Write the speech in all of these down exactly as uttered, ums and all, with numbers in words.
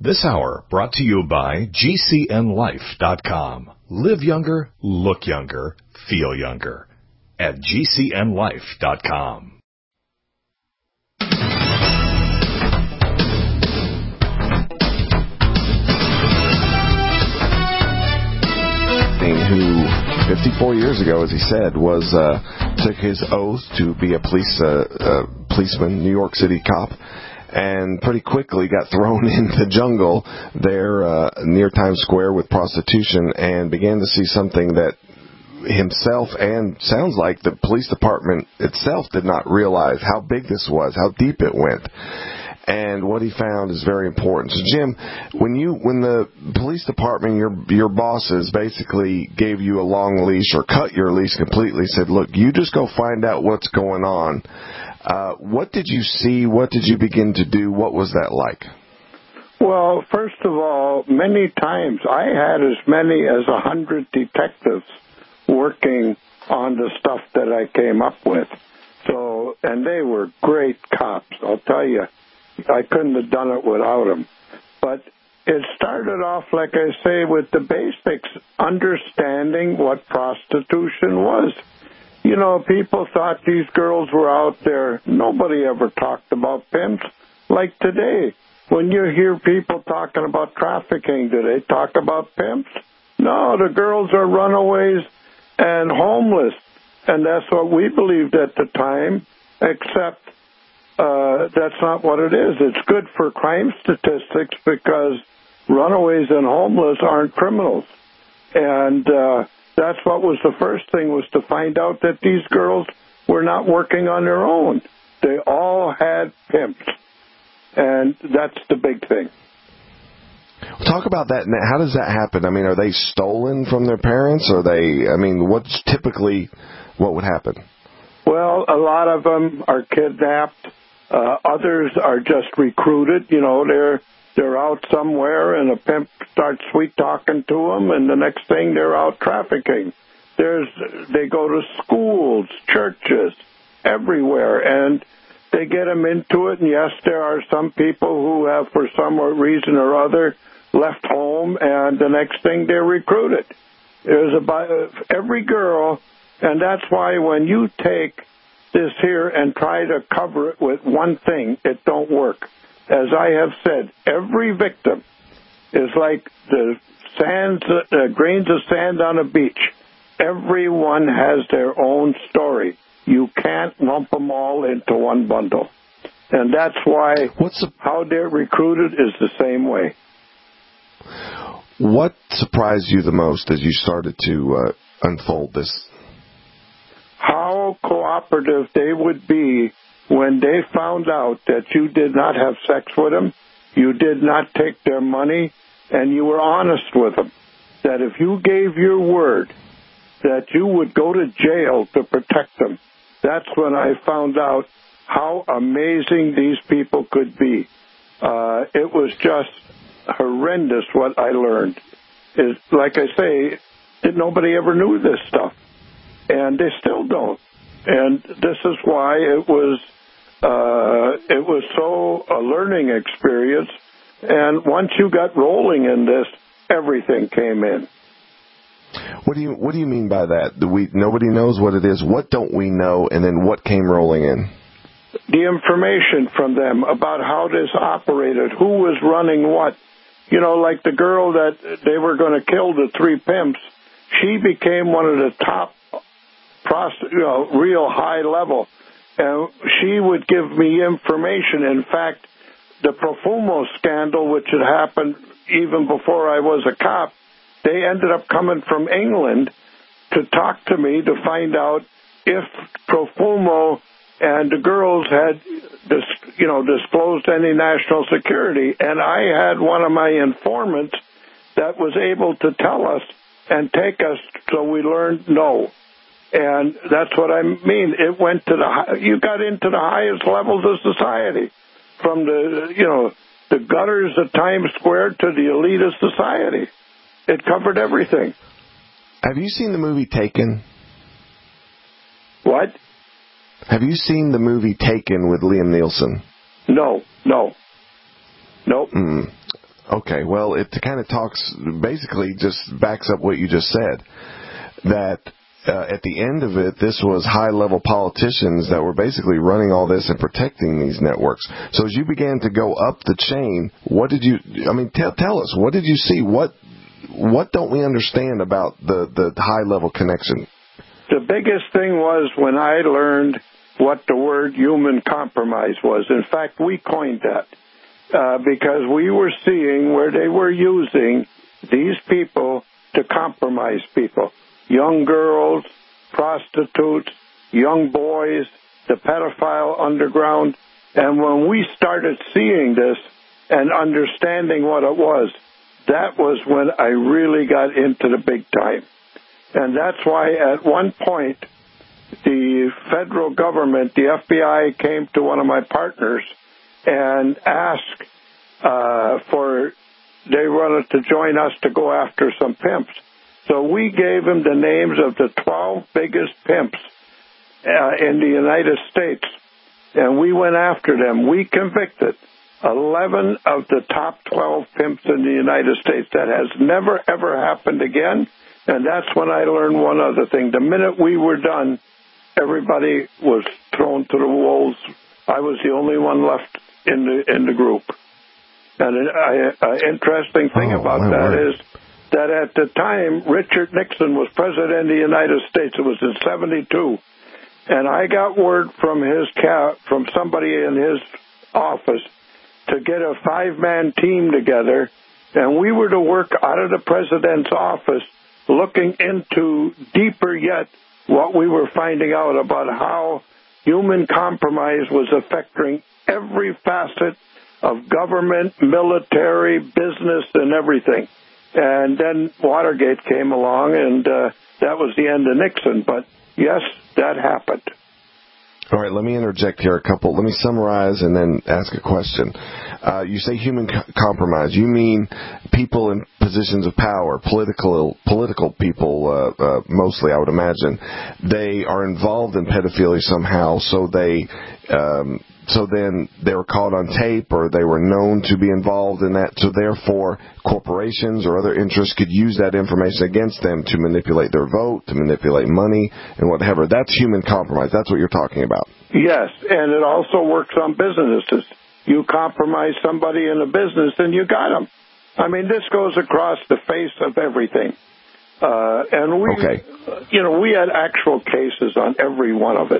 This hour brought to you by G C N life dot com. Live younger, look younger, feel younger at G C N life dot com. Who fifty-four years ago, as he said, was uh, took his oath to be a police uh, uh, policeman, New York City cop, and pretty quickly got thrown in the jungle there uh, near Times Square with prostitution, and began to see something that himself and sounds like the police department itself did not realize how big this was, how deep it went. And what he found is very important. So, Jim, when you when the police department, your your bosses basically gave you a long leash or cut your leash completely, said, "Look, you just go find out what's going on." Uh, what did you see? What did you begin to do? What was that like? Well, first of all, many times I had as many as a hundred detectives working on the stuff that I came up with. So, and they were great cops, I'll tell you. I couldn't have done it without them. But it started off, like I say, with the basics, understanding what prostitution was. You know, people thought these girls were out there. Nobody ever talked about pimps. Like today, when you hear people talking about trafficking, do they talk about pimps? No, the girls are runaways and homeless. And that's what we believed at the time, except Uh, that's not what it is. It's good for crime statistics because runaways and homeless aren't criminals. And uh, that's what was the first thing, was to find out that these girls were not working on their own. They all had pimps. And that's the big thing. Talk about that. How does that happen? I mean, are they stolen from their parents? Are they, I mean, what's typically what would happen? Well, a lot of them are kidnapped. Uh, others are just recruited. You know, they're they're out somewhere and a pimp starts sweet talking to them, and the next thing they're out trafficking. There's they go to schools, churches, everywhere, and they get them into it. And yes, there are some people who have, for some reason or other, left home, and the next thing they're recruited. There's about every girl, and that's why when you take this here and try to cover it with one thing, it don't work. As I have said, every victim is like the sands, uh, grains of sand on a beach. Everyone has their own story. You can't lump them all into one bundle. And that's why What's the, how they're recruited is the same way. What surprised you the most as you started to uh, unfold this? How cooperative they would be when they found out that you did not have sex with them, you did not take their money, and you were honest with them. That if you gave your word that you would go to jail to protect them, that's when I found out how amazing these people could be. Uh, it was just horrendous what I learned. Is like I say, nobody ever knew this stuff. And they still don't. And this is why it was uh, it was so a learning experience. And once you got rolling in this, everything came in. What do you What do you mean by that? Do we nobody knows what it is? What don't we know? And then what came rolling in? The information from them about how this operated, who was running what. You know, like the girl that they were going to kill, the three pimps. She became one of the top. You know, real high level. And she would give me information. In fact, the Profumo scandal, which had happened even before I was a cop, they ended up coming from England to talk to me to find out if Profumo and the girls had, you know, disclosed any national security. And I had one of my informants that was able to tell us and take us, so we learned no. And that's what I mean. It went to the, you got into the highest levels of society, from the, you know, the gutters of Times Square to the elite of society. It covered everything. Have you seen the movie Taken? What? Have you seen the movie Taken with Liam Neeson? No, no. Nope. Mm. Okay, well, it kind of talks, basically just backs up what you just said, that uh, at the end of it, this was high-level politicians that were basically running all this and protecting these networks. So as you began to go up the chain, what did you, I mean, tell, tell us, what did you see? What what don't we understand about the, the high-level connection? The biggest thing was when I learned what the word human compromise was. In fact, we coined that. Uh, because we were seeing where they were using these people to compromise people. Young girls, prostitutes, young boys, the pedophile underground. And when we started seeing this and understanding what it was, that was when I really got into the big time. And that's why at one point, the federal government, the F B I, came to one of my partners and asked uh, for, they wanted to join us to go after some pimps. So we gave them the names of the twelve biggest pimps uh, in the United States, and we went after them. We convicted eleven of the top twelve pimps in the United States. That has never, ever happened again, and that's when I learned one other thing. The minute we were done, everybody was thrown to the wolves. I was the only one left in the in the group. And an uh, uh, interesting thing oh, about that word. is that at the time, Richard Nixon was president of the United States. It was in seventy-two. And I got word from his ca- from somebody in his office to get a five-man team together, and we were to work out of the president's office looking into deeper yet what we were finding out about how human compromise was affecting every facet of government, military, business, and everything. And then Watergate came along, and uh, that was the end of Nixon. But, yes, that happened. All right, let me interject here a couple. Let me summarize and then ask a question. Uh, you say human co- compromise. You mean people in positions of power, political political people uh, uh, mostly, I would imagine. They are involved in pedophilia somehow, so they um, so then they were caught on tape or they were known to be involved in that. So therefore, corporations or other interests could use that information against them to manipulate their vote, to manipulate money, and whatever. That's human compromise. That's what you're talking about. Yes, and it also works on businesses. You compromise somebody in a business and you got them. I mean, this goes across the face of everything. Uh, and we, okay. you know, we had actual cases on every one of it.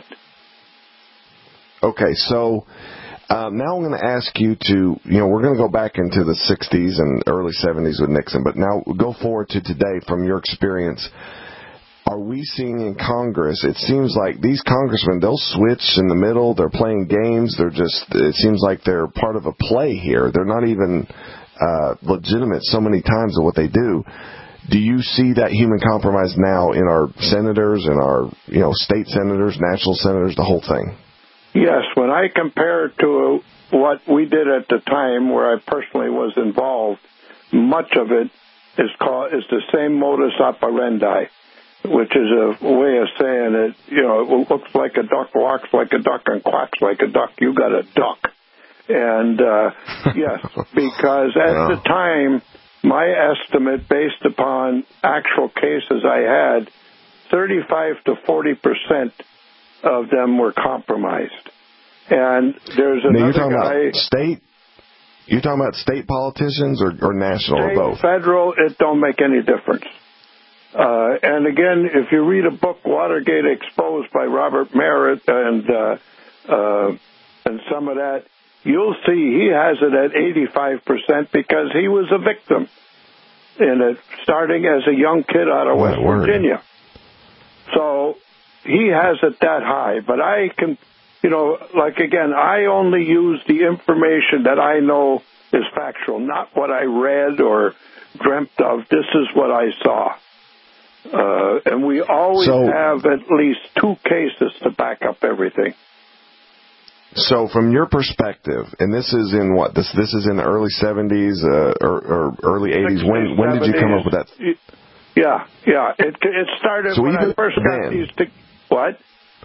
Okay, so um, now I'm going to ask you to, you know, we're going to go back into the sixties and early seventies with Nixon, but now go forward to today from your experience. Are we seeing in Congress, it seems like these congressmen, they'll switch in the middle, they're playing games, they're just, it seems like they're part of a play here. They're not even uh, legitimate so many times of what they do. Do you see that human compromise now in our senators and our, you know, state senators, national senators, the whole thing? Yes, when I compare it to what we did at the time where I personally was involved, much of it is called is the same modus operandi, which is a way of saying it, you know, it looks like a duck, walks like a duck, and quacks like a duck. You got a duck. And, uh, yes, because at yeah. the time, my estimate based upon actual cases I had, thirty-five to forty percent of them were compromised. And there's another now you're talking guy... About state? You're talking about state politicians or, or national state, or both? Federal, it don't make any difference. Uh, and again, if you read a book, Watergate Exposed by Robert Merritt and uh, uh, and some of that, you'll see he has it at eighty-five percent because he was a victim in it, starting as a young kid out of West Virginia. So he has it that high. But I can, you know, like again, I only use the information that I know is factual, not what I read or dreamt of. This is what I saw. Uh, and we always so, have at least two cases to back up everything. So, from your perspective, and this is in what this this is in the early seventies uh, or, or early eighties. When when did you come up with that? Yeah, yeah. It it started so when I first got then, these. To, what?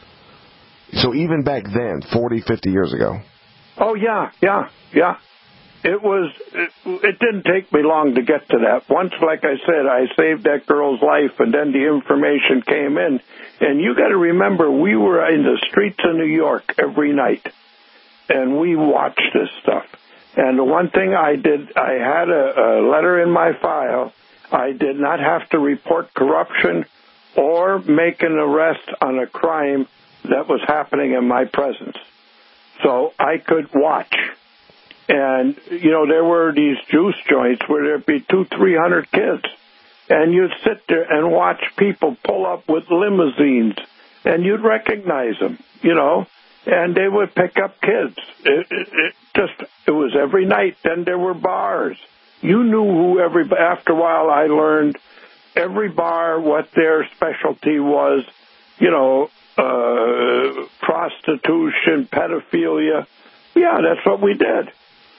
So even back then, forty, fifty years ago. Oh yeah, yeah, yeah. it was, it, it didn't take me long to get to that. Once, like I said, I saved that girl's life, and then the information came in. And you got to remember, we were in the streets of New York every night, and we watched this stuff. And the one thing I did, I had a, a letter in my file. I did not have to report corruption or make an arrest on a crime that was happening in my presence. So I could watch. And, you know, there were these juice joints where there'd be two, three hundred kids. And you'd sit there and watch people pull up with limousines, and you'd recognize them, you know, and they would pick up kids. It, it, it just, it was every night. Then there were bars. You knew who every, after a while I learned every bar, what their specialty was, you know, uh, prostitution, pedophilia. Yeah, that's what we did.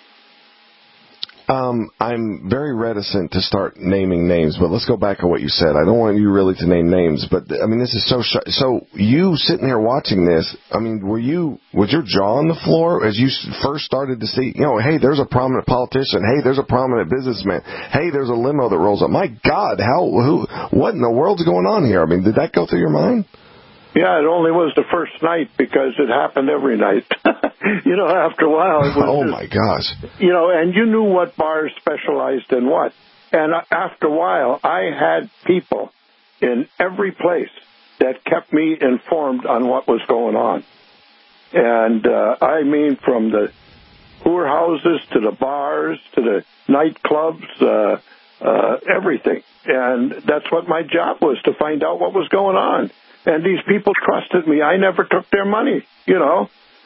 Um, I'm very reticent to start naming names, but let's go back to what you said. I don't want you really to name names, but I mean, this is so, sh- so you sitting here watching this, I mean, were you, was your jaw on the floor as you first started to see, you know, hey, there's a prominent politician. Hey, there's a prominent businessman. Hey, there's a limo that rolls up. My God, how, who, what in the world's going on here? I mean, did that go through your mind? Yeah, it only was the first night because it happened every night. You know, after a while it was oh, just, my gosh. You know, and you knew what bars specialized in what. And after a while, I had people in every place that kept me informed on what was going on. And uh, I mean, from the whorehouses to the bars to the nightclubs, uh, uh, everything. And that's what my job was, to find out what was going on. And these people trusted me. I never took their money, you know.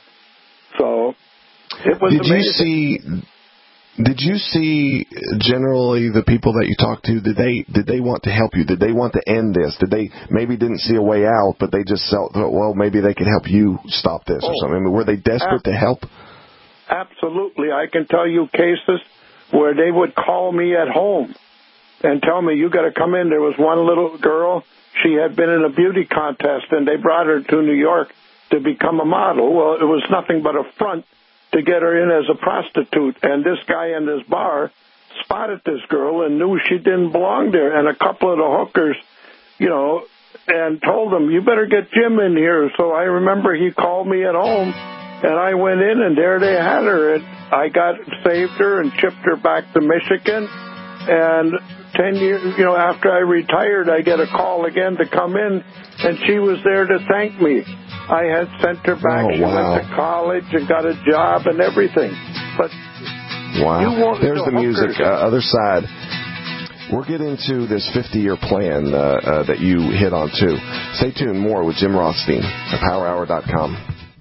So it was did amazing. You see, did you see generally the people that you talked to, did they did they want to help you? Did they want to end this? Did they maybe didn't see a way out, but they just felt, well, maybe they could help you stop this or oh, something? I mean, were they desperate ab- to help? Absolutely. I can tell you cases where they would call me at home and tell me, you got to come in. There was one little girl. She had been in a beauty contest, and they brought her to New York to become a model. Well, it was nothing but a front to get her in as a prostitute. And this guy in this bar spotted this girl and knew she didn't belong there. And a couple of the hookers, you know, and told them, you better get Jim in here. So I remember he called me at home, and I went in, and there they had her. And I got saved her and shipped her back to Michigan. And ten years, you know, after I retired, I get a call again to come in, and she was there to thank me. I had sent her back. Oh, she wow. went to college and got a job and everything. But wow, you won't, there's the the music. hookers, Uh, other side. We'll get into this fifty-year plan uh, uh, that you hit on too. Stay tuned. More with Jim Rothstein at power hour dot com.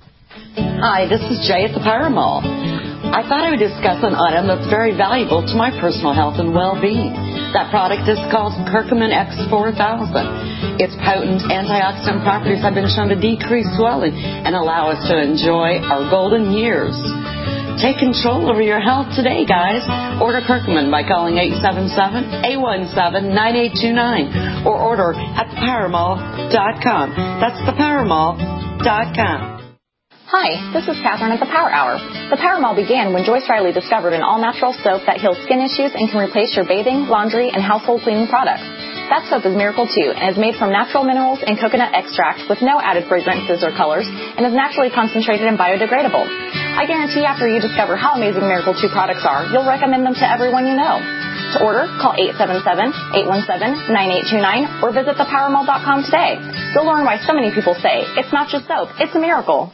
Hi, this is Jay at the Power Mall. I thought I would discuss an item that's very valuable to my personal health and well-being. That product is called Curcumin X four thousand. Its potent antioxidant properties have been shown to decrease swelling and allow us to enjoy our golden years. Take control over your health today, guys. Order Curcumin by calling eight seven seven, eight one seven, nine eight two nine or order at the power mall dot com. That's the power mall dot com. Hi, this is Catherine at the Power Hour. The Power Mall began when Joyce Riley discovered an all-natural soap that heals skin issues and can replace your bathing, laundry, and household cleaning products. That soap is Miracle two and is made from natural minerals and coconut extract with no added fragrances or colors and is naturally concentrated and biodegradable. I guarantee after you discover how amazing Miracle two products are, you'll recommend them to everyone you know. To order, call eight seven seven, eight one seven, nine eight two nine or visit the power mall dot com today. You'll learn why so many people say, it's not just soap, it's a miracle.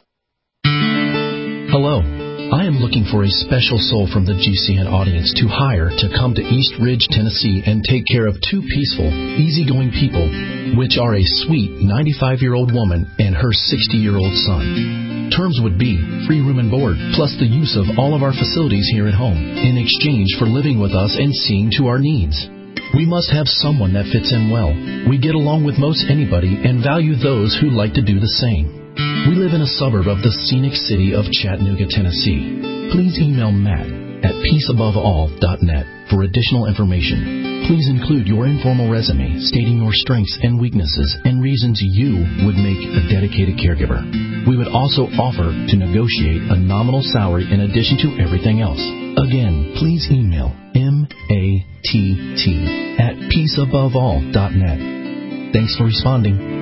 Hello. I am looking for a special soul from the G C N audience to hire to come to East Ridge, Tennessee and take care of two peaceful, easygoing people, which are a sweet ninety-five-year-old woman and her sixty-year-old son. Terms would be free room and board, plus the use of all of our facilities here at home, in exchange for living with us and seeing to our needs. We must have someone that fits in well. We get along with most anybody and value those who like to do the same. We live in a suburb of the scenic city of Chattanooga, Tennessee. Please email Matt at peace above all dot net for additional information. Please include your informal resume stating your strengths and weaknesses and reasons you would make a dedicated caregiver. We would also offer to negotiate a nominal salary in addition to everything else. Again, please email M A T T at peace above all dot net. Thanks for responding.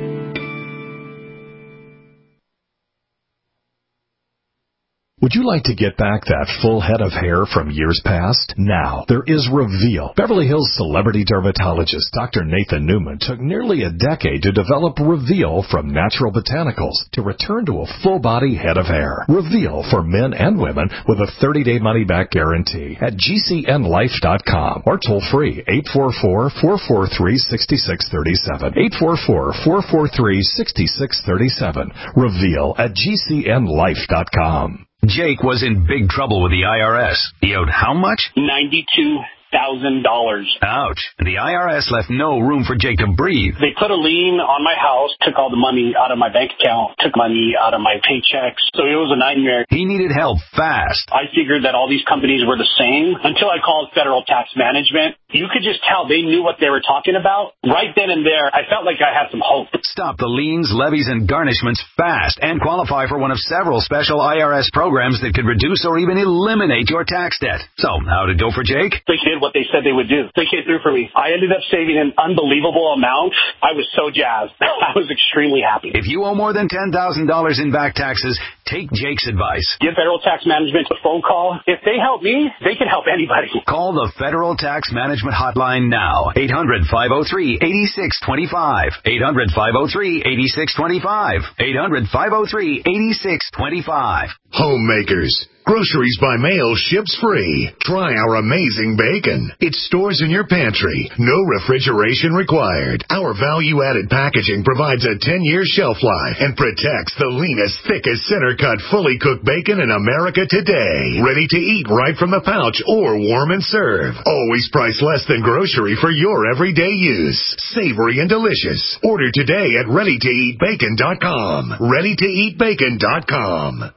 Would you like to get back that full head of hair from years past? Now, there is Reveal. Beverly Hills celebrity dermatologist Doctor Nathan Newman took nearly a decade to develop Reveal from natural botanicals to return to a full-body head of hair. Reveal for men and women with a thirty-day money-back guarantee at G C N life dot com or toll-free eight four four, four four three, six six three seven. eight four four, four four three, six six three seven. Reveal at G C N life dot com. Jake was in big trouble with the I R S. He owed how much? ninety-two thousand dollars. Ouch. The I R S left no room for Jake to breathe. They put a lien on my house, took all the money out of my bank account, took money out of my paychecks. So it was a nightmare. He needed help fast. I figured that all these companies were the same until I called Federal Tax Management. You could just tell they knew what they were talking about. Right then and there, I felt like I had some hope. Stop the liens, levies, and garnishments fast and qualify for one of several special I R S programs that could reduce or even eliminate your tax debt. So, how'd it go for Jake? They did what they said they would do. They came through for me. I ended up saving an unbelievable amount. I was so jazzed. I was extremely happy. If you owe more than ten thousand dollars in back taxes, take Jake's advice. Give Federal Tax Management a phone call. If they help me, they can help anybody. Call the Federal Tax Management Hotline now. eight hundred, five oh three, eight six two five. eight hundred, five oh three, eight six two five. eight hundred, five oh three, eight six two five. Homemakers. Groceries by mail ships free. Try our amazing bacon. It stores in your pantry. No refrigeration required. Our value-added packaging provides a ten-year shelf life and protects the leanest, thickest, center-cut, fully cooked bacon in America today. Ready to eat right from the pouch or warm and serve. Always priced less than grocery for your everyday use. Savory and delicious. Order today at ready to eat bacon dot com. ready to eat bacon dot com.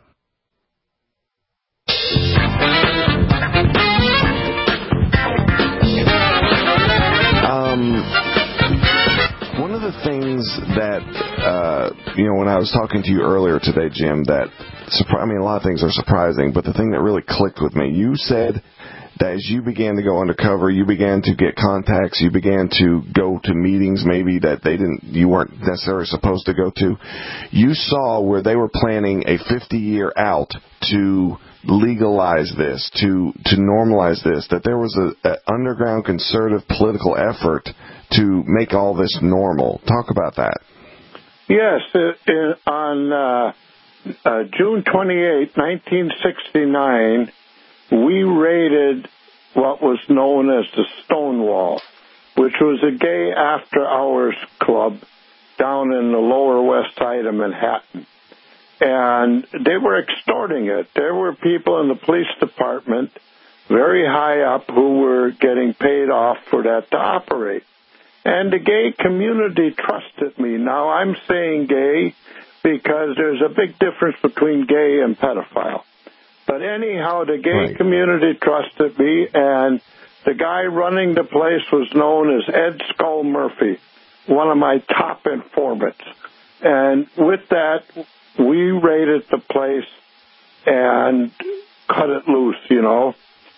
Um, one of the things that, uh, you know, when I was talking to you earlier today, Jim, that, surpri- I mean, a lot of things are surprising, but the thing that really clicked with me, you said that as you began to go undercover, you began to get contacts, you began to go to meetings maybe that they didn't, you weren't necessarily supposed to go to. You saw where they were planning a fifty-year out to legalize this, to to normalize this, that there was a, a underground conservative political effort to make all this normal. Talk about that. Yes, it, it, on uh, uh, June twenty-eighth, nineteen sixty-nine, we raided what was known as the Stonewall, which was a gay after-hours club down in the Lower West Side of Manhattan. And they were extorting it. There were people in the police department very high up who were getting paid off for that to operate. And the gay community trusted me. Now, I'm saying gay because there's a big difference between gay and pedophile. But anyhow, the gay right. community trusted me, and the guy running the place was known as Ed Skull Murphy, one of my top informants. And with that, we raided the place and cut it loose, you know.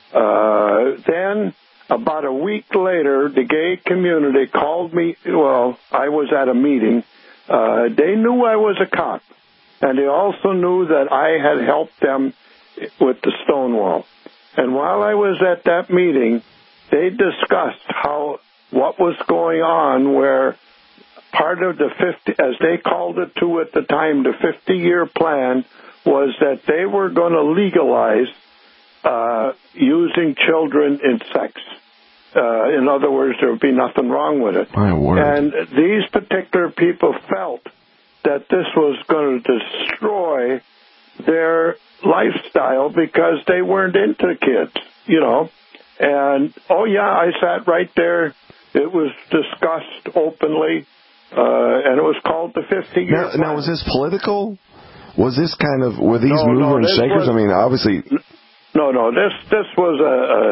Uh, then, about a week later, the gay community called me. Well, I was at a meeting. Uh, they knew I was a cop, and they also knew that I had helped them with the Stonewall. And while I was at that meeting, they discussed how what was going on, where part of the fifty, as they called it to at the time, the fifty-year plan was that they were going to legalize uh, using children in sex. Uh, in other words, there would be nothing wrong with it. My word. And these particular people felt that this was going to destroy their lifestyle because they weren't into kids, you know. And, oh, yeah, I sat right there. It was discussed openly, uh, and it was called the fifty-year now, plan. now, was this political? Was this kind of, were these no, mover no, and shakers? Was, I mean, obviously. No, no, this this was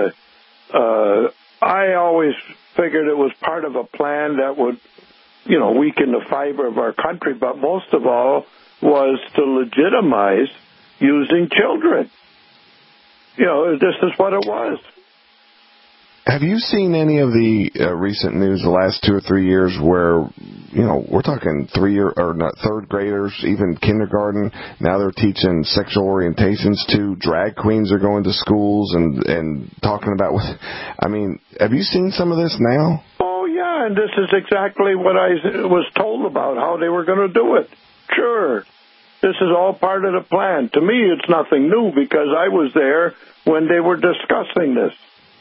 a, a, a, I always figured it was part of a plan that would, you know, weaken the fiber of our country, but most of all was to legitimize using children. you know, this is what it was. Have you seen any of the uh, recent news the last two or three years where, you know, we're talking three year or not third graders, even kindergarten, now they're teaching sexual orientations to drag queens are going to schools and, and talking about what, I mean, have you seen some of this now? Oh, yeah, and this is exactly what I was told about, how they were going to do it. Sure. This is all part of the plan. To me, it's nothing new because I was there when they were discussing this.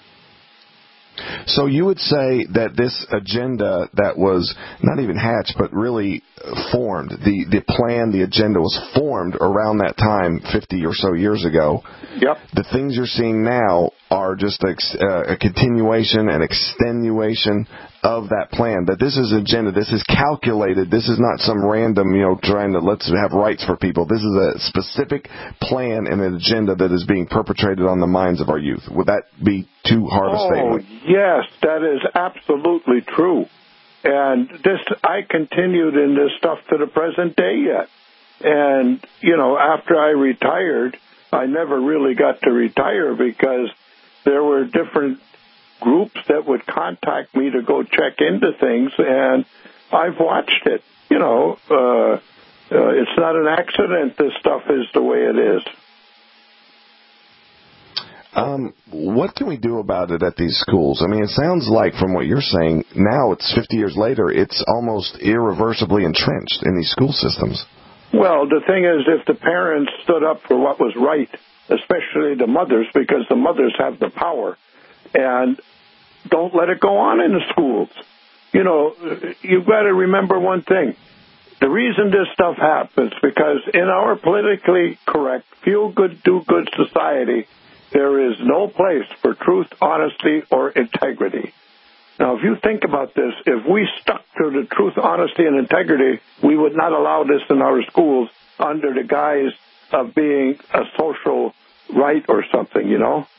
So you would say that this agenda that was not even hatched, but really formed, the, the plan, the agenda was formed around that time, fifty or so years ago. Yep. The things you're seeing now are just a, uh, a continuation and extenuation of that plan. That this is agenda, this is calculated, this is not some random, you know, trying to let's have rights for people. This is a specific plan and an agenda that is being perpetrated on the minds of our youth. Would that be too hard a oh, statement? Yes, that is absolutely true. And this, I continued in this stuff to the present day yet. And, you know, after I retired, I never really got to retire because there were different groups that would contact me to go check into things, and I've watched it. You know, uh, uh, it's not an accident this stuff is the way it is. Um, what can we do about it at these schools? I mean, it sounds like from what you're saying, now it's fifty years later, it's almost irreversibly entrenched in these school systems. Well, the thing is, if the parents stood up for what was right, especially the mothers, because the mothers have the power, and don't let it go on in the schools. You know, you've got to remember one thing. The reason this stuff happens because in our politically correct, feel-good, do-good society, there is no place for truth, honesty, or integrity. Now, if you think about this, if we stuck to the truth, honesty, and integrity, we would not allow this in our schools under the guise of being a social right or something, you know?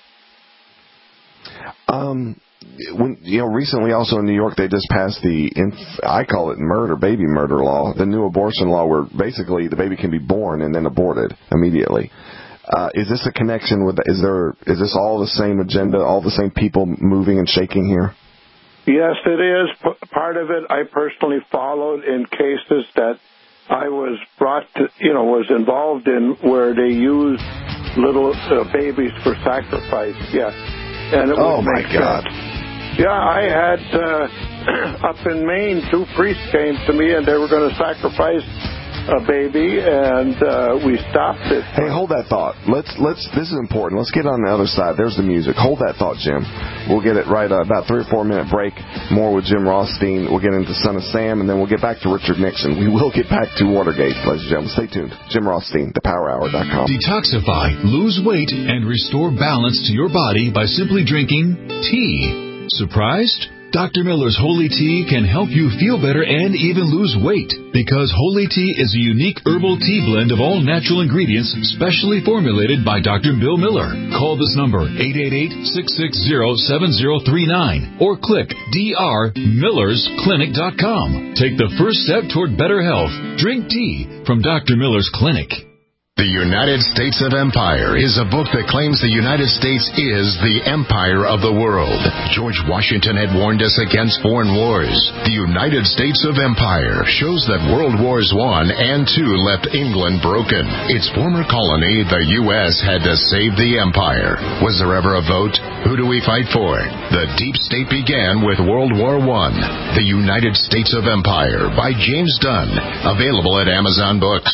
Um, when, you know, recently also in New York, they just passed the, inf- I call it murder, baby murder law, the new abortion law where basically the baby can be born and then aborted immediately. Uh, is this a connection with, is there, is this all the same agenda, all the same people moving and shaking here? Yes, it is. P- part of it I personally followed in cases that I was brought to, you know, was involved in where they used little uh, babies for sacrifice, yes. And it oh, would my make God. sense. Yeah, I had, uh, up in Maine, two priests came to me and they were going to sacrifice a baby, and uh, we stopped it. Hey, hold that thought. Let's let's. This is important. Let's get on the other side. There's the music. Hold that thought, Jim. We'll get it right. Uh, about three or four minute break. More with Jim Rothstein. We'll get into Son of Sam, and then we'll get back to Richard Nixon. We will get back to Watergate, ladies and gentlemen. Stay tuned. Jim Rothstein, the power hour dot com. Detoxify, lose weight, and restore balance to your body by simply drinking tea. Surprised? Doctor Miller's Holy Tea can help you feel better and even lose weight because Holy Tea is a unique herbal tea blend of all natural ingredients specially formulated by Doctor Bill Miller. Call this number eight eight eight, six six zero, seven zero three nine or click d r millers clinic dot com. Take the first step toward better health. Drink tea from Doctor Miller's Clinic. The United States of Empire is a book that claims the United States is the empire of the world. George Washington had warned us against foreign wars. The United States of Empire shows that World Wars One and Two left England broken. Its former colony, the U S, had to save the empire. Was there ever a vote? Who do we fight for? The deep state began with World War One. The United States of Empire by James Dunn. Available at Amazon Books.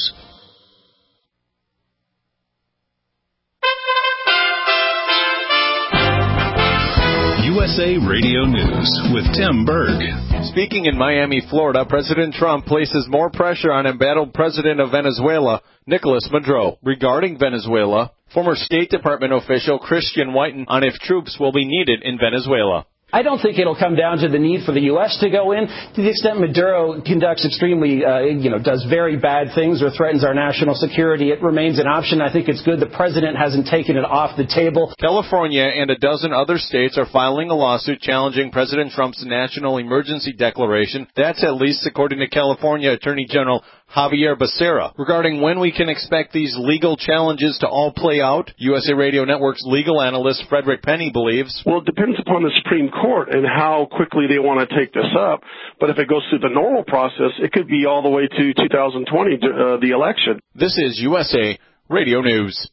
U S A Radio News with Tim Berg. Speaking in Miami, Florida, President Trump places more pressure on embattled president of Venezuela, Nicolas Maduro, regarding Venezuela. Former State Department official Christian Whiten on if troops will be needed in Venezuela. I don't think it'll come down to the need for the U S to go in. To the extent Maduro conducts extremely, uh, you know, does very bad things or threatens our national security, it remains an option. I think it's good the president hasn't taken it off the table. California and a dozen other states are filing a lawsuit challenging President Trump's national emergency declaration. That's at least according to California Attorney General Javier Becerra. Regarding when we can expect these legal challenges to all play out, U S A Radio Network's legal analyst Frederick Penny believes, well, it depends upon the Supreme Court and how quickly they want to take this up. But if it goes through the normal process, it could be all the way to two thousand twenty, uh, the election. This is U S A Radio News.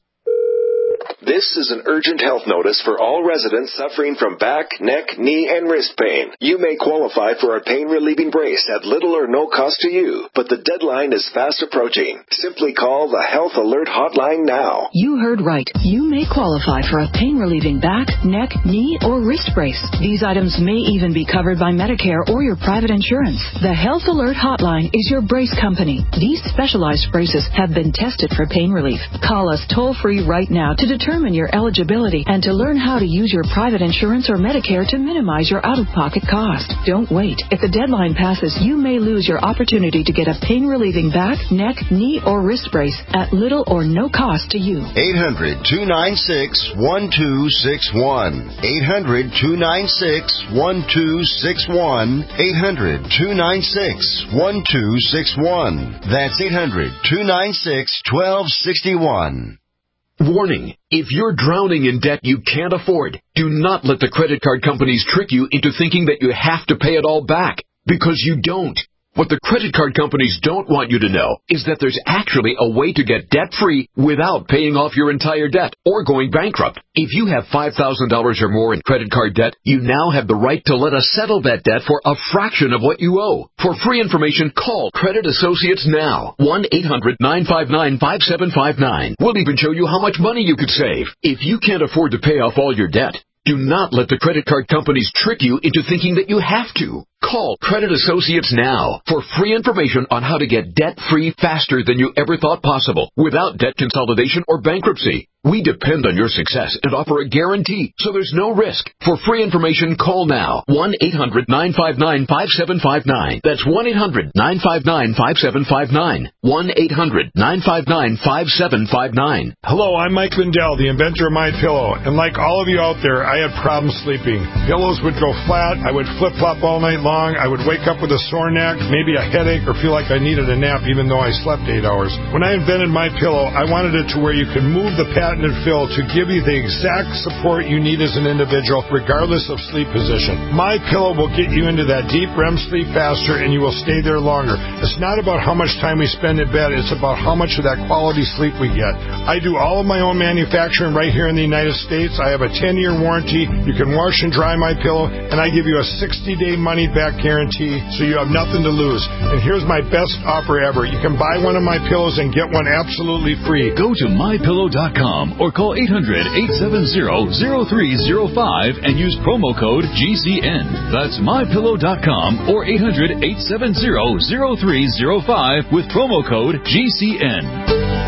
This is an urgent health notice for all residents suffering from back, neck, knee, and wrist pain. You may qualify for a pain-relieving brace at little or no cost to you, but the deadline is fast approaching. Simply call the Health Alert Hotline now. You heard right. You may qualify for a pain-relieving back, neck, knee, or wrist brace. These items may even be covered by Medicare or your private insurance. The Health Alert Hotline is your brace company. These specialized braces have been tested for pain relief. Call us toll-free right now to determine your eligibility and to learn how to use your private insurance or Medicare to minimize your out-of-pocket cost. Don't wait. If the deadline passes, you may lose your opportunity to get a pain-relieving back, neck, knee, or wrist brace at little or no cost to you. eight hundred, two nine six, one two six one. eight hundred, two nine six, one two six one. eight hundred, two nine six, one two six one. That's eight hundred, two nine six, one two six one. Warning, if you're drowning in debt you can't afford, do not let the credit card companies trick you into thinking that you have to pay it all back, because you don't. What the credit card companies don't want you to know is that there's actually a way to get debt-free without paying off your entire debt or going bankrupt. If you have five thousand dollars or more in credit card debt, you now have the right to let us settle that debt for a fraction of what you owe. For free information, call Credit Associates now. one eight hundred, nine five nine, five seven five nine. We'll even show you how much money you could save. If you can't afford to pay off all your debt, do not let the credit card companies trick you into thinking that you have to. Call Credit Associates now for free information on how to get debt-free faster than you ever thought possible without debt consolidation or bankruptcy. We depend on your success and offer a guarantee, so there's no risk. For free information, call now. one eight hundred, nine five nine, five seven five nine. That's one eight hundred, nine five nine, five seven five nine. one eight hundred, nine five nine, five seven five nine. Hello, I'm Mike Lindell, the inventor of MyPillow. And like all of you out there, I had problems sleeping. Pillows would go flat. I would flip-flop all night long. I would wake up with a sore neck, maybe a headache, or feel like I needed a nap even though I slept eight hours. When I invented MyPillow, I wanted it to where you could move the patented fill to give you the exact support you need as an individual, regardless of sleep position. MyPillow will get you into that deep R E M sleep faster, and you will stay there longer. It's not about how much time we spend in bed. It's about how much of that quality sleep we get. I do all of my own manufacturing right here in the United States. I have a ten-year warranty. You can wash and dry MyPillow, and I give you a sixty-day money-back guarantee, so you have nothing to lose. And here's my best offer ever. You can buy one of my pillows and get one absolutely free. Go to my pillow dot com or call eight hundred, eight seven zero, zero three zero five and use promo code G C N. That's my pillow dot com or eight hundred, eight seven zero, zero three zero five with promo code G C N.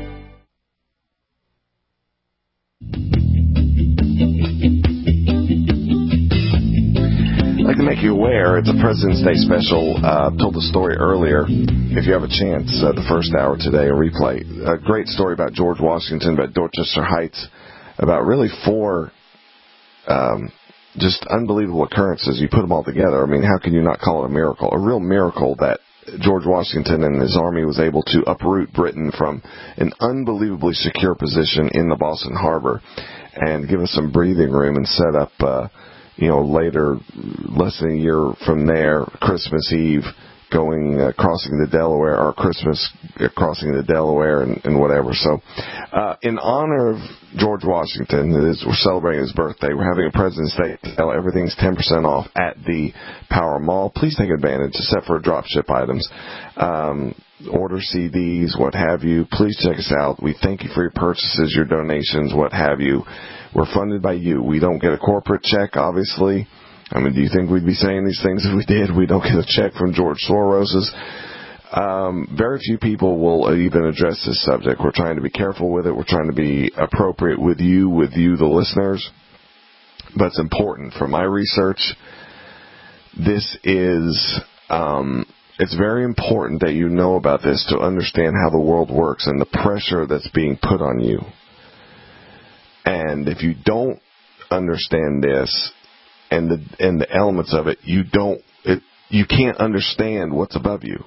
I'd like to make you aware, it's a President's Day special. Uh, told the story earlier. If you have a chance, uh, the first hour today, a replay. A great story about George Washington, about Dorchester Heights, about really four um, just unbelievable occurrences. You put them all together. I mean, how can you not call it a miracle? A real miracle that George Washington and his army was able to uproot Britain from an unbelievably secure position in the Boston Harbor and give us some breathing room and set up, uh, you know, later, less than a year from there, Christmas Eve, going, uh, crossing the Delaware, or Christmas uh, crossing the Delaware and, and whatever. So, uh, in honor of George Washington, it is, we're celebrating his birthday. We're having a President's Day sale. Everything's ten percent off at the Power Mall. Please take advantage, except for drop ship items. Um, order C Ds, what have you. Please check us out. We thank you for your purchases, your donations, what have you. We're funded by you. We don't get a corporate check, obviously. I mean, do you think we'd be saying these things if we did? We don't get a check from George Soros's. Um, very few people will even address this subject. We're trying to be careful with it. We're trying to be appropriate with you, with you, the listeners. But it's important. For my research, this is, um, it's very important that you know about this to understand how the world works and the pressure that's being put on you. And if you don't understand this and the and the elements of it, you don't it, you can't understand what's above you.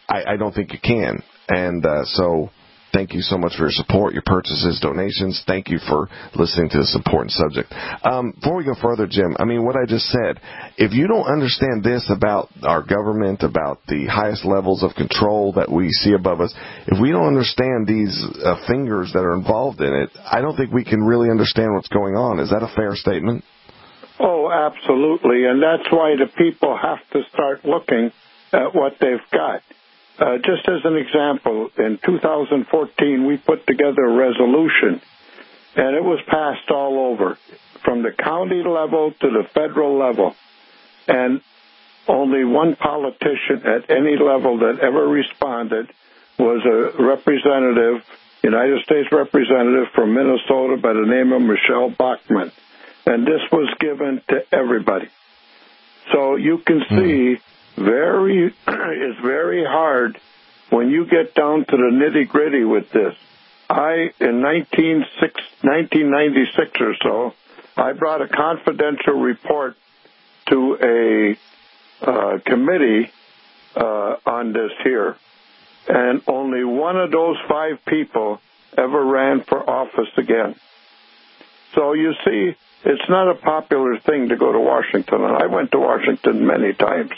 I, I don't think you can. And uh, so thank you so much for your support, your purchases, donations. Thank you for listening to this important subject. Um, before we go further, Jim, I mean, what I just said, if you don't understand this about our government, about the highest levels of control that we see above us, if we don't understand these uh, fingers that are involved in it, I don't think we can really understand what's going on. Is that a fair statement? Oh, absolutely. And that's why the people have to start looking at what they've got. Uh, just as an example, in two thousand fourteen, we put together a resolution, and it was passed all over, from the county level to the federal level. And only one politician at any level that ever responded was a representative, United States representative from Minnesota by the name of Michelle Bachmann. And this was given to everybody. So you can see very it's very hard when you get down to the nitty-gritty with this. I, in nineteen ninety-six or so, I brought a confidential report to a uh, committee uh, on this here. And only one of those five people ever ran for office again. So you see, it's not a popular thing to go to Washington, and I went to Washington many times.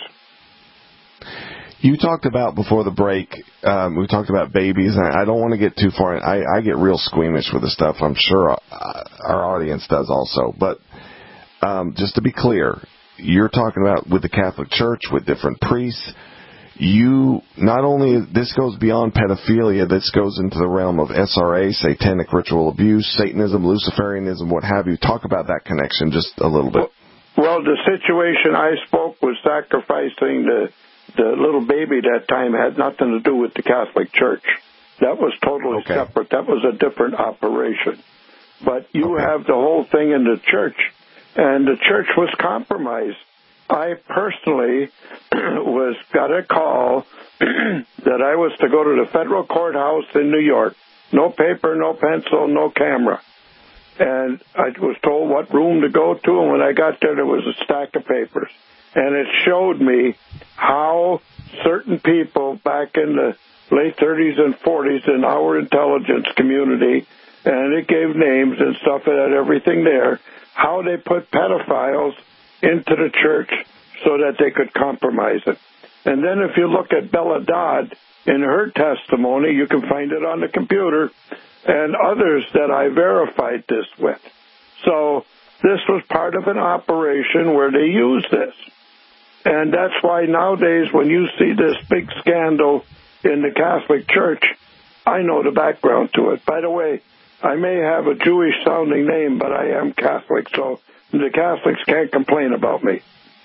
You talked about, before the break, um, we talked about babies, and I don't want to get too far in. I, I get real squeamish with this stuff. I'm sure our audience does also. But um, just to be clear, you're talking about with the Catholic Church, with different priests. You, not only, this goes beyond pedophilia, this goes into the realm of S R A, satanic ritual abuse, Satanism, Luciferianism, what have you. Talk about that connection just a little bit. Well, the situation I spoke was sacrificing the the little baby that time had nothing to do with the Catholic Church. That was totally okay. separate. That was a different operation. But you okay. have the whole thing in the church, and the church was compromised. I personally was got a call that I was to go to the federal courthouse in New York. No paper, no pencil, no camera. And I was told what room to go to, and when I got there, there was a stack of papers. And it showed me how certain people back in the late thirties and forties in our intelligence community, and it gave names and stuff, it had everything there, how they put pedophiles into the church so that they could compromise it. And then if you look at Bella Dodd in her testimony, you can find it on the computer, and others that I verified this with. So this was part of an operation where they used this. And that's why nowadays when you see this big scandal in the Catholic Church, I know the background to it. By the way, I may have a Jewish-sounding name, but I am Catholic, so the Catholics can't complain about me.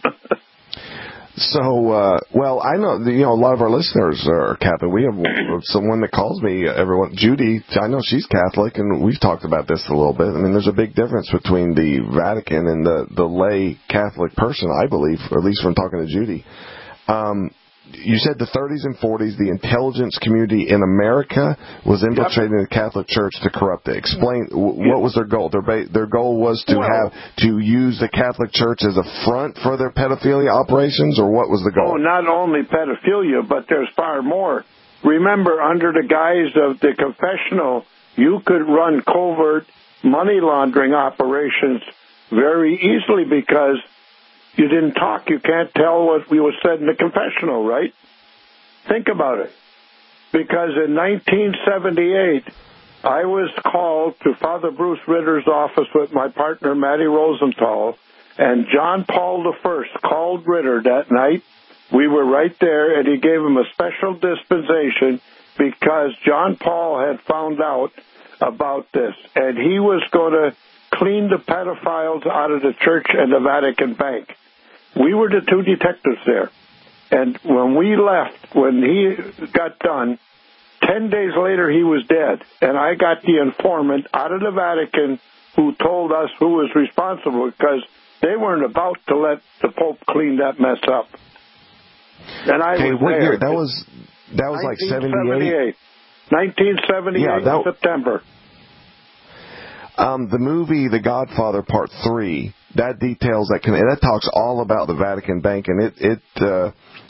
So, uh, well, I know, you know, a lot of our listeners are Catholic. We have someone that calls me, everyone, Judy, I know she's Catholic, and we've talked about this a little bit. I mean, there's a big difference between the Vatican and the, the lay Catholic person, I believe, or at least from talking to Judy. Um, you said the thirties and forties, the intelligence community in America was infiltrating yep. the Catholic Church to corrupt it. Explain, what was their goal? Their ba- their goal was to well, have to use the Catholic Church as a front for their pedophilia operations, or what was the goal? Oh, not only pedophilia, but there's far more. Remember, under the guise of the confessional, you could run covert money laundering operations very easily because you didn't talk. You can't tell what we was said in the confessional, right? Think about it. Because in nineteen seventy-eight, I was called to Father Bruce Ritter's office with my partner, Matty Rosenthal, and John Paul the First called Ritter that night. We were right there, and he gave him a special dispensation because John Paul had found out about this, and he was going to clean the pedophiles out of the church and the Vatican Bank. We were the two detectives there. And when we left, when he got done, ten days later he was dead. And I got the informant out of the Vatican who told us who was responsible because they weren't about to let the Pope clean that mess up. And I okay, was what there. Year? That was that was like seventy-eight? nineteen seventy-eight, yeah, that, September. Um, the movie The Godfather Part Three, that details that that talks all about the Vatican Bank, and it it uh,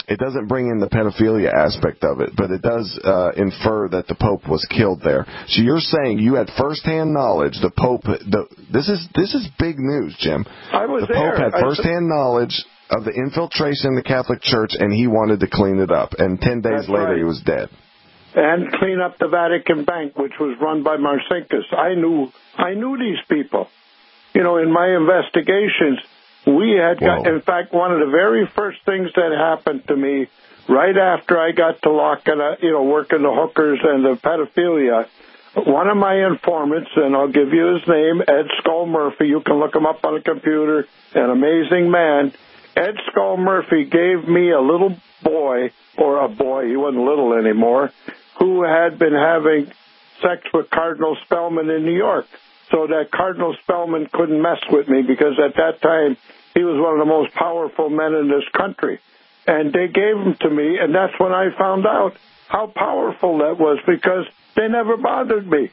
It doesn't bring in the pedophilia aspect of it, but it does uh, infer that the Pope was killed there. So you're saying you had firsthand knowledge the Pope. The, this is this is big news, Jim. I was the Pope there. had firsthand knowledge of the infiltration in the Catholic Church, and he wanted to clean it up. And ten days That's later, right. he was dead. And clean up the Vatican Bank, which was run by Marcinkus. I knew I knew these people. You know, in my investigations, we had got, in fact, one of the very first things that happened to me right after I got to Lockett, you know, working the hookers and the pedophilia, one of my informants, and I'll give you his name, Ed Skull Murphy, you can look him up on the computer, an amazing man. Ed Skull Murphy gave me a little boy, or a boy, he wasn't little anymore, who had been having sex with Cardinal Spellman in New York. So that Cardinal Spellman couldn't mess with me because at that time he was one of the most powerful men in this country. And they gave him to me, and that's when I found out how powerful that was because they never bothered me.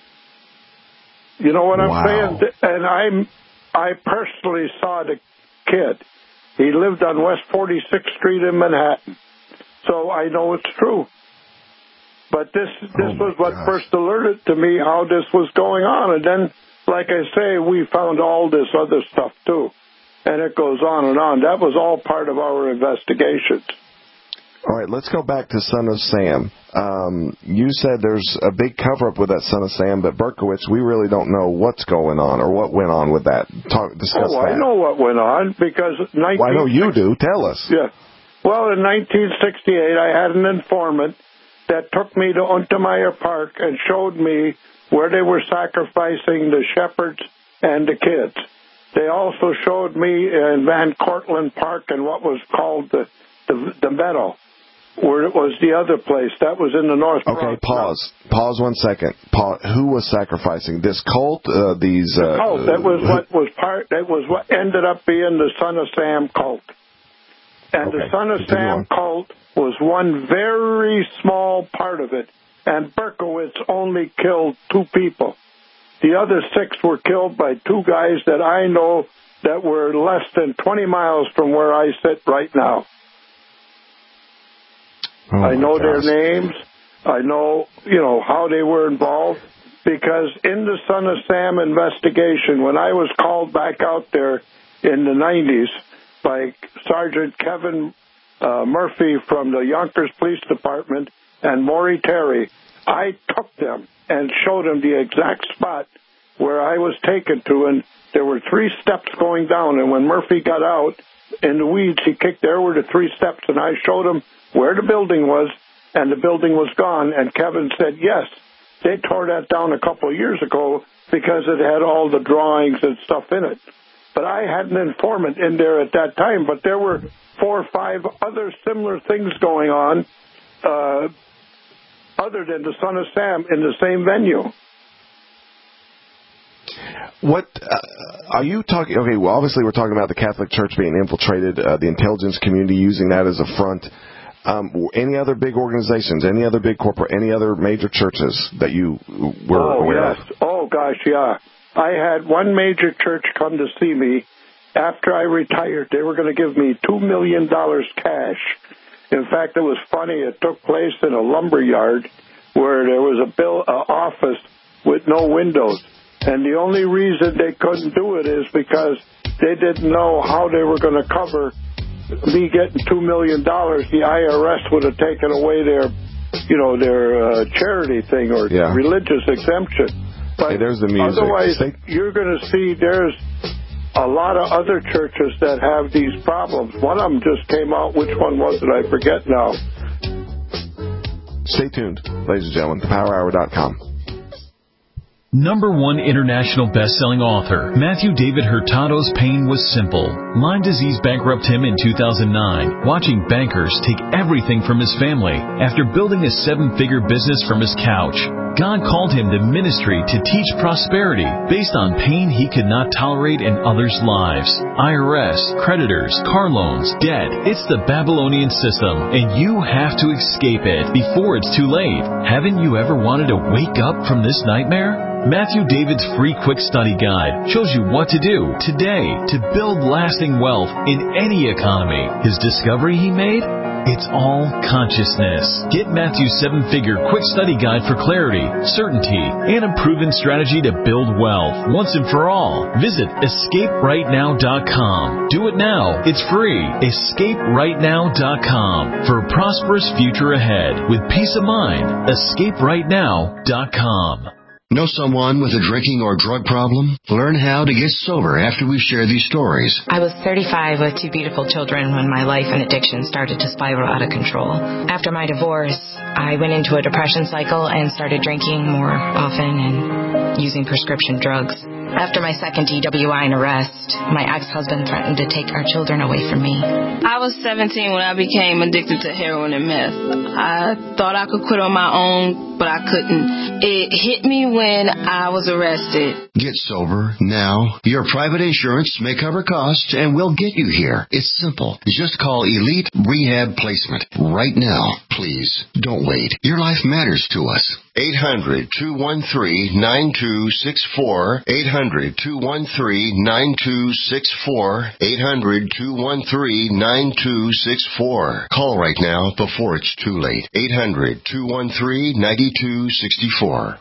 You know what I'm wow. saying? And I'm, I personally saw the kid. He lived on West forty-sixth Street in Manhattan. So I know it's true. But this this oh was what gosh. first alerted to me how this was going on. And then, like I say, we found all this other stuff, too. And it goes on and on. That was all part of our investigations. All right, let's go back to Son of Sam. Um, you said there's a big cover-up with that Son of Sam, but Berkowitz, we really don't know what's going on or what went on with that. Talk, discuss oh, that. I know what went on because... nineteen Well, I know you do. Tell us. Yeah. Well, in nineteen sixty-eight, I had an informant that took me to Untermeyer Park and showed me where they were sacrificing the shepherds and the kids. They also showed me in Van Cortlandt Park and what was called the, the, the Meadow, where it was the other place. That was in the North Okay, Bronx. pause. Pause one second. Pause. Who was sacrificing? This cult? Uh, these? Uh, the cult. That was what was part. That was what ended up being the Son of Sam cult. And okay, the Son of Sam on. cult was one very small part of it. And Berkowitz only killed two people. The other six were killed by two guys that I know that were less than twenty miles from where I sit right now. Oh I know gosh. their names. I know, you know, how they were involved. Because in the Son of Sam investigation, when I was called back out there in the nineties by Sergeant Kevin uh, Murphy from the Yonkers Police Department and Maury Terry, I took them and showed them the exact spot where I was taken to, and there were three steps going down, and when Murphy got out in the weeds, he kicked, there were the three steps, and I showed him where the building was, and the building was gone, and Kevin said, yes, they tore that down a couple of years ago because it had all the drawings and stuff in it. But I had an informant in there at that time, but there were four or five other similar things going on, uh, other than the Son of Sam in the same venue. What uh, are you talking? Okay, well, obviously we're talking about the Catholic Church being infiltrated, uh, the intelligence community using that as a front. Um, any other big organizations? Any other big corporate? Any other major churches that you were oh, aware yes. of? Oh gosh, yeah. I had one major church come to see me after I retired. They were going to give me two million dollars cash. In fact, it was funny. It took place in a lumber yard where there was a bill, uh, office with no windows. And the only reason they couldn't do it is because they didn't know how they were going to cover me getting two million dollars. The I R S would have taken away their, you know, their uh, charity thing or yeah. religious exemption. But hey, there's the music. Otherwise, Stay- you're going to see there's a lot of other churches that have these problems. One of them just came out. Which one was it? I forget now. Stay tuned, ladies and gentlemen, the power hour dot com. Number one international best-selling author, Matthew David Hurtado's pain was simple. Lyme disease bankrupted him in two thousand nine, watching bankers take everything from his family after building a seven-figure business from his couch. God called him to ministry to teach prosperity based on pain he could not tolerate in others' lives. I R S, creditors, car loans, debt. It's the Babylonian system, and you have to escape it before it's too late. Haven't you ever wanted to wake up from this nightmare? Matthew David's free quick study guide shows you what to do today to build lasting wealth in any economy. His discovery he made? It's all consciousness. Get Matthew's seven-figure quick study guide for clarity, certainty, and a proven strategy to build wealth once and for all. Visit escape right now dot com. Do it now. It's free. escape right now dot com for a prosperous future ahead with peace of mind. escape right now dot com. Know someone with a drinking or drug problem? Learn how to get sober after we share these stories. I was thirty-five with two beautiful children when my life and addiction started to spiral out of control. After my divorce, I went into a depression cycle and started drinking more often and using prescription drugs. After my second D W I and arrest, my ex-husband threatened to take our children away from me. I was seventeen when I became addicted to heroin and meth. I thought I could quit on my own, but I couldn't. It hit me when I was arrested. Get sober now. Your private insurance may cover costs and we'll get you here. It's simple. Just call Elite Rehab Placement right now. Please, don't wait. Your life matters to us. eight hundred, two one three, nine two six four. eight hundred, two one three, nine two six four. eight hundred, two one three, nine two six four. Call right now before it's too late. eight hundred, two one three, nine two six four.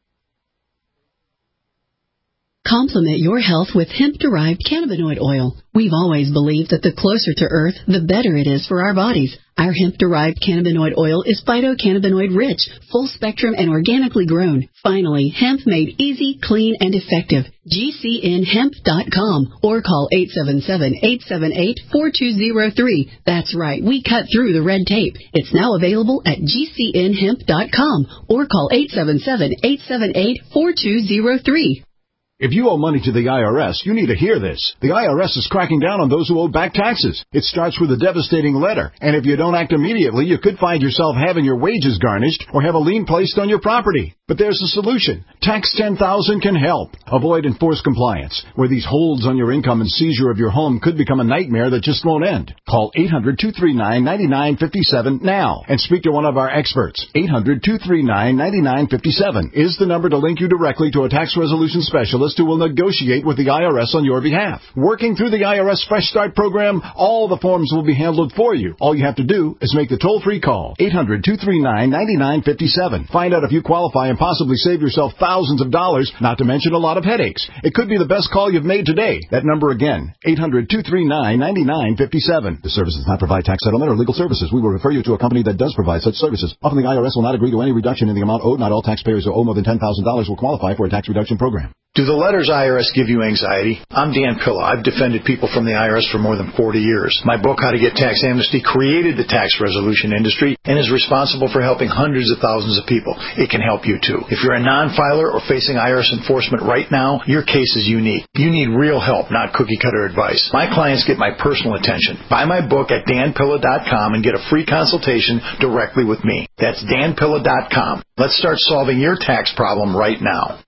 Complement your health with hemp-derived cannabinoid oil. We've always believed that the closer to Earth, the better it is for our bodies. Our hemp-derived cannabinoid oil is phytocannabinoid-rich, full-spectrum, and organically grown. Finally, hemp made easy, clean, and effective. G C N hemp dot com or call eight seven seven, eight seven eight, four two zero three. That's right, we cut through the red tape. It's now available at G C N hemp dot com or call eight seven seven, eight seven eight, four two zero three. If you owe money to the I R S, you need to hear this. The I R S is cracking down on those who owe back taxes. It starts with a devastating letter, and if you don't act immediately, you could find yourself having your wages garnished or have a lien placed on your property. But there's a solution. Tax ten thousand can help. Avoid enforced compliance, where these holds on your income and seizure of your home could become a nightmare that just won't end. Call eight hundred, two three nine, nine nine five seven now and speak to one of our experts. eight hundred, two three nine, nine nine five seven is the number to link you directly to a tax resolution specialist who will negotiate with the I R S on your behalf. Working through the I R S Fresh Start program, all the forms will be handled for you. All you have to do is make the toll-free call. eight hundred, two three nine, nine nine five seven. Find out if you qualify and possibly save yourself thousands of dollars, not to mention a lot of headaches. It could be the best call you've made today. That number again, eight hundred, two three nine, nine nine five seven. The service does not provide tax settlement or legal services. We will refer you to a company that does provide such services. Often the I R S will not agree to any reduction in the amount owed. Not all taxpayers who owe more than ten thousand dollars will qualify for a tax reduction program. Do the letters I R S give you anxiety? I'm Dan Pilla. I've defended people from the I R S for more than forty years. My book, How to Get Tax Amnesty, created the tax resolution industry and is responsible for helping hundreds of thousands of people. It can help you too. If you're a non-filer or facing I R S enforcement right now, your case is unique. You need real help, not cookie-cutter advice. My clients get my personal attention. Buy my book at dan pilla dot com and get a free consultation directly with me. That's dan pilla dot com. Let's start solving your tax problem right now.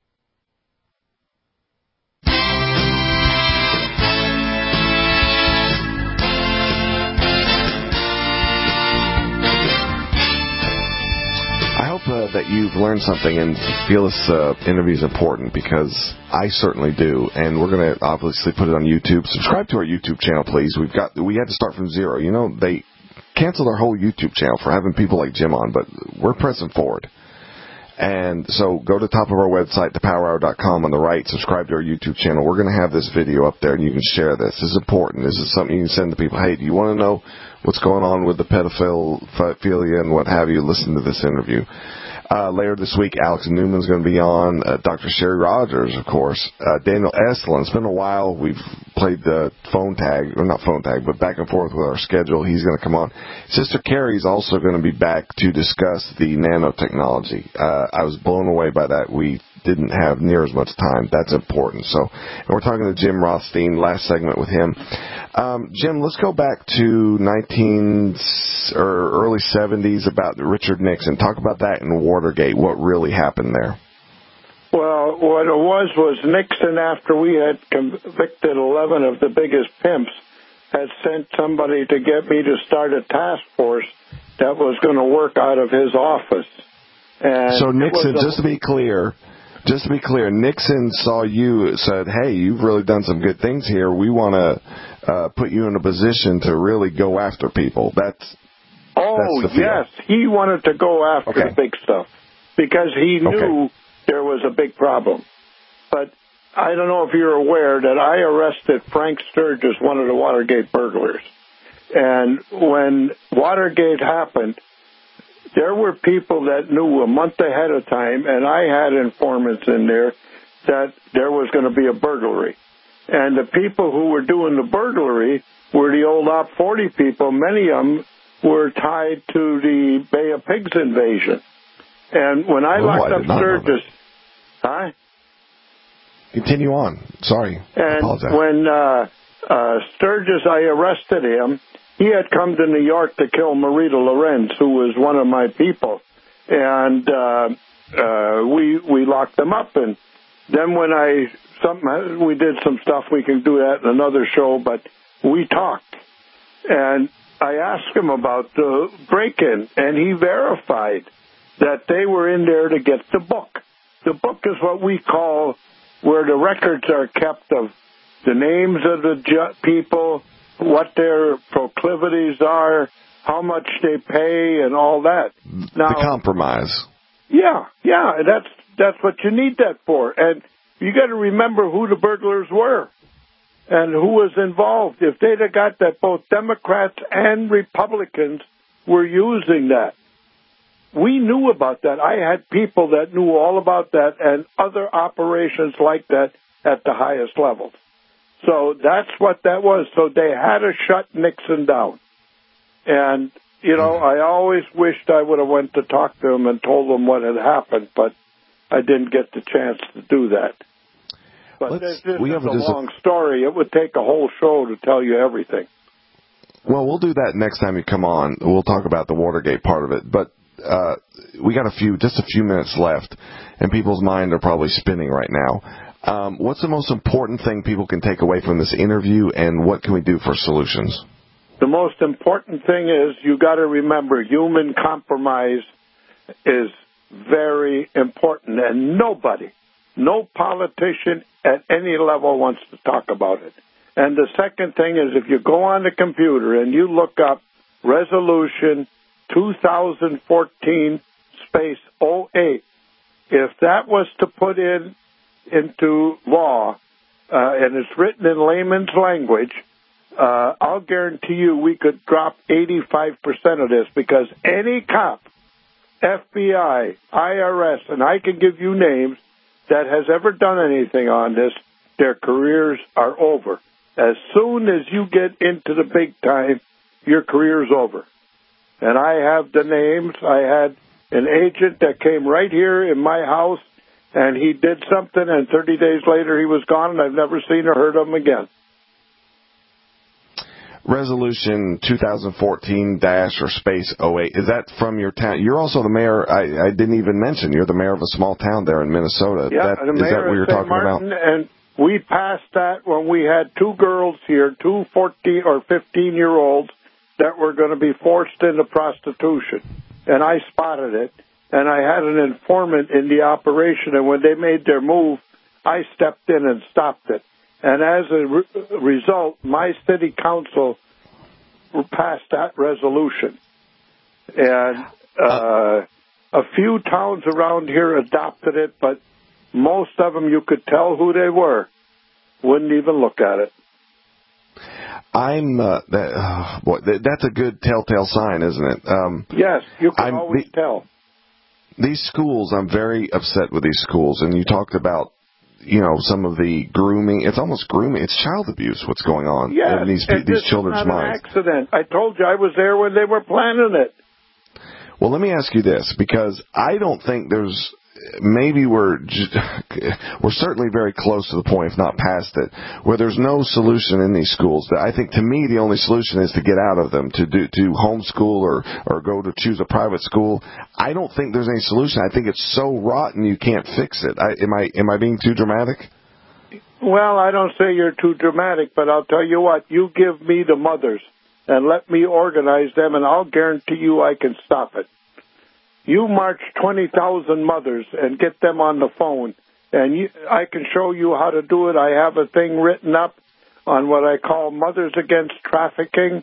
Uh, that you've learned something and feel this uh, interview is important, because I certainly do, and we're going to obviously put it on YouTube. Subscribe to our YouTube channel, please. We've got we had to start from zero. You know, they canceled our whole YouTube channel for having people like Jim on, but we're pressing forward. And so go to the top of our website, the power hour dot com on the right, subscribe to our YouTube channel. We're going to have this video up there, and you can share this. This is important. This is something you can send to people. Hey, do you want to know what's going on with the pedophilia and what have you? Listen to this interview. Uh, later this week, Alex Newman's going to be on. Uh, Doctor Sherry Rogers, of course. Uh, Daniel Estlin. It's been a while. We've played the phone tag, or not phone tag, but back and forth with our schedule. He's going to come on. Sister Carrie's also going to be back to discuss the nanotechnology. Uh, I was blown away by that. We didn't have near as much time. That's important. So, and we're talking to Jim Rothstein, last segment with him. Um, Jim, let's go back to nineteen or early seventies about Richard Nixon. Talk about that in Watergate. What really happened there? Well, what it was was Nixon, after we had convicted eleven of the biggest pimps, had sent somebody to get me to start a task force that was going to work out of his office. And so Nixon, just to be clear, just to be clear, Nixon saw you, said, hey, you've really done some good things here. We want to uh, put you in a position to really go after people. That's Oh, yes. He wanted to go after okay. the big stuff because he knew okay. there was a big problem. But I don't know if you're aware that I arrested Frank Sturgis, one of the Watergate burglars. And when Watergate happened, there were people that knew a month ahead of time, and I had informants in there, that there was going to be a burglary. And the people who were doing the burglary were the old Op forty people. Many of them were tied to the Bay of Pigs invasion. And when I oh, locked I up Sturgis... Huh? Continue on. Sorry. And when uh, uh, Sturgis, I arrested him, he had come to New York to kill Marita Lorenz, who was one of my people. And uh, uh, we we locked him up. And then when I... Something, we did some stuff, we can do that in another show, but we talked. And I asked him about the break-in, and he verified that they were in there to get the book. The book is what we call where the records are kept of the names of the ju- people, what their proclivities are, how much they pay, and all that. Now, the compromise. Yeah, yeah, that's that's what you need that for. And you got to remember who the burglars were and who was involved. If they'd have got that, both Democrats and Republicans were using that. We knew about that. I had people that knew all about that and other operations like that at the highest levels. So that's what that was. So they had to shut Nixon down. And, you know, I always wished I would have went to talk to him and told him what had happened, but I didn't get the chance to do that. But this is a long story. It would take a whole show to tell you everything. Well, we'll do that next time you come on. We'll talk about the Watergate part of it. But uh, we got a few, just a few minutes left, and people's minds are probably spinning right now. Um, what's the most important thing people can take away from this interview, and what can we do for solutions? The most important thing is you got to remember human compromise is very important, and nobody, no politician at any level wants to talk about it. And the second thing is if you go on the computer and you look up Resolution two thousand fourteen space oh eight, if that was to put in into law, uh, and it's written in layman's language, uh, I'll guarantee you we could drop eighty-five percent of this, because any cop, F B I, I R S, and I can give you names, that has ever done anything on this, their careers are over. As soon as you get into the big time, your career's over. And I have the names. I had an agent that came right here in my house, and he did something, and thirty days later he was gone, and I've never seen or heard of him again. Resolution two thousand fourteen dash or space oh eight, is that from your town? You're also the mayor, I, I didn't even mention, you're the mayor of a small town there in Minnesota. Yeah, that, the mayor is that what you're talking Martin, about? And we passed that when we had two girls here, two fourteen or fifteen-year-olds that were going to be forced into prostitution. And I spotted it, and I had an informant in the operation, and when they made their move, I stepped in and stopped it. And as a re- result, my city council passed that resolution. And uh, a few towns around here adopted it, but most of them you could tell who they were. Wouldn't even look at it. I'm, uh, that, uh, boy, that's a good telltale sign, isn't it? Um, yes, you can I'm, always the, tell. These schools, I'm very upset with these schools, and you talked about, you know, some of the grooming. It's almost grooming. It's child abuse, what's going on yes, in these, and these this children's is not minds. An accident. I told you I was there when they were planning it. Well, let me ask you this, because I don't think there's, maybe we're just, we're certainly very close to the point, if not past it, where there's no solution in these schools. I think, to me, the only solution is to get out of them, to do to homeschool or or go to choose a private school. I don't think there's any solution. I think it's so rotten you can't fix it. I, am I am I being too dramatic? Well, I don't say you're too dramatic, but I'll tell you what, you give me the mothers and let me organize them, and I'll guarantee you I can stop it. You march twenty thousand mothers and get them on the phone, and you, I can show you how to do it. I have a thing written up on what I call Mothers Against Trafficking,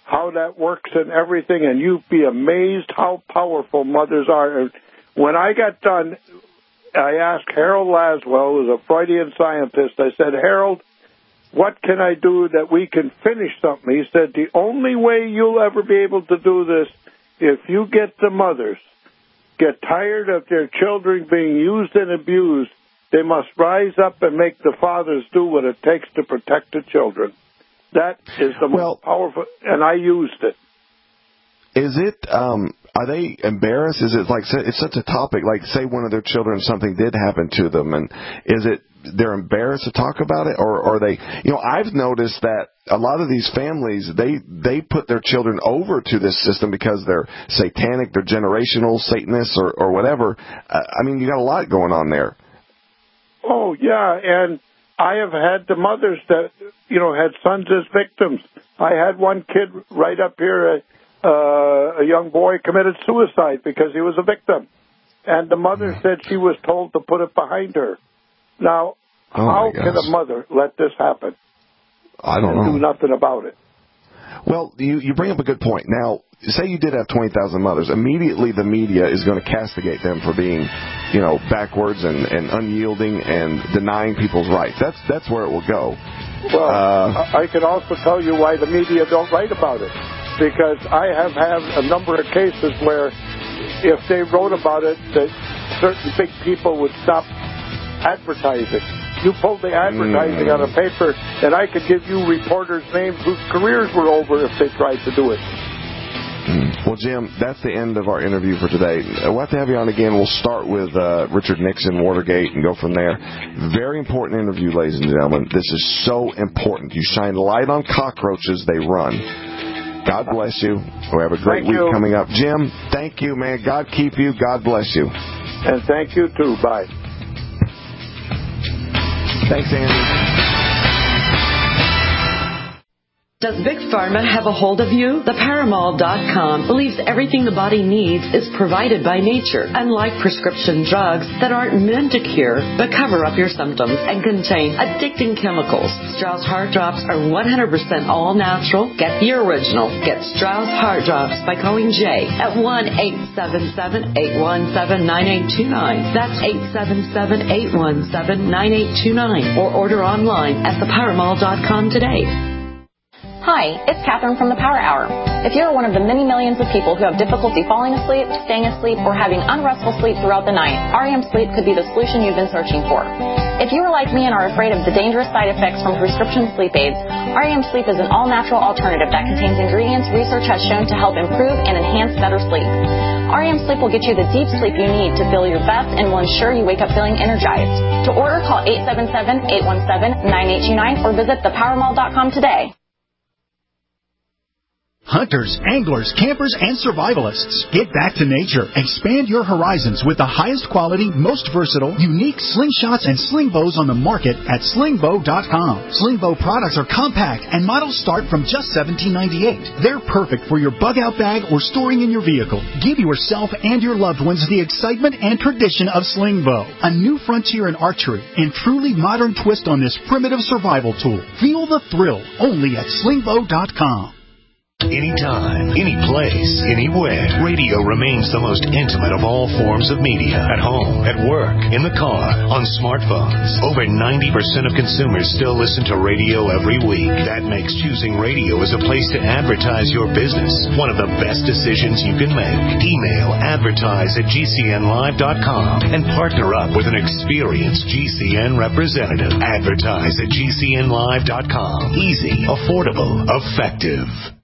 how that works and everything, and you'd be amazed how powerful mothers are. When I got done, I asked Harold Laswell, who's a Freudian scientist, I said, Harold, what can I do that we can finish something? He said, the only way you'll ever be able to do this, if you get the mothers, get tired of their children being used and abused, they must rise up and make the fathers do what it takes to protect the children. That is the well, most powerful, and I used it. Is it, um, are they embarrassed? Is it like, it's such a topic, like say one of their children, something did happen to them, and is it they're embarrassed to talk about it, or are they, you know, I've noticed that a lot of these families, they, they put their children over to this system because they're satanic, they're generational Satanists or, or whatever. Uh, I mean, you got a lot going on there. Oh, yeah, and I have had the mothers that, you know, had sons as victims. I had one kid right up here, uh, a young boy committed suicide because he was a victim. And the mother said she was told to put it behind her. Now, oh how can a mother let this happen? I don't and know. do nothing about it. Well, you, you bring up a good point. Now, say you did have twenty thousand mothers. Immediately the media is going to castigate them for being, you know, backwards and, and unyielding and denying people's rights. That's that's where it will go. Well, uh, I can also tell you why the media don't write about it. Because I have had a number of cases where if they wrote about it, that certain big people would stop advertising. You pulled the advertising mm. out of paper, and I could give you reporters' names whose careers were over if they tried to do it. Well, Jim, that's the end of our interview for today. We'll have to have you on again. We'll start with uh, Richard Nixon, Watergate, and go from there. Very important interview, ladies and gentlemen. This is so important. You shine light on cockroaches, they run. God bless you. We have a great thank week you. coming up. Jim, thank you, man. God keep you. God bless you. And thank you, too. Bye. Thanks, Andy. Does Big Pharma have a hold of you? The Paramall dot com believes everything the body needs is provided by nature, unlike prescription drugs that aren't meant to cure but cover up your symptoms and contain addicting chemicals. Strauss Heart Drops are one hundred percent all natural. Get the original. Get Strauss Heart Drops by calling Jay at one eight seven seven, eight one seven, nine eight two nine. That's eight seven seven, eight one seven, nine eight two nine. Or order online at the Paramall dot com today. Hi, it's Catherine from the Power Hour. If you're one of the many millions of people who have difficulty falling asleep, staying asleep, or having unrestful sleep throughout the night, R E M Sleep could be the solution you've been searching for. If you are like me and are afraid of the dangerous side effects from prescription sleep aids, R E M Sleep is an all-natural alternative that contains ingredients research has shown to help improve and enhance better sleep. R E M Sleep will get you the deep sleep you need to feel your best and will ensure you wake up feeling energized. To order, call eight seven seven, eight one seven, nine eight two nine or visit the powermall dot com today. Hunters, anglers, campers, and survivalists. Get back to nature. Expand your horizons with the highest quality, most versatile, unique slingshots and sling bows on the market at sling bow dot com. Sling bow products are compact and models start from just seventeen ninety-eight. They're perfect for your bug-out bag or storing in your vehicle. Give yourself and your loved ones the excitement and tradition of sling bow. A new frontier in archery and truly modern twist on this primitive survival tool. Feel the thrill only at sling bow dot com. Anytime, any place, anywhere. Radio remains the most intimate of all forms of media. At home, at work, in the car, on smartphones. Over ninety percent of consumers still listen to radio every week. That makes choosing radio as a place to advertise your business one of the best decisions you can make. Email advertise at G C N live dot com and partner up with an experienced G C N representative. Advertise at G C N live dot com. Easy, affordable, effective.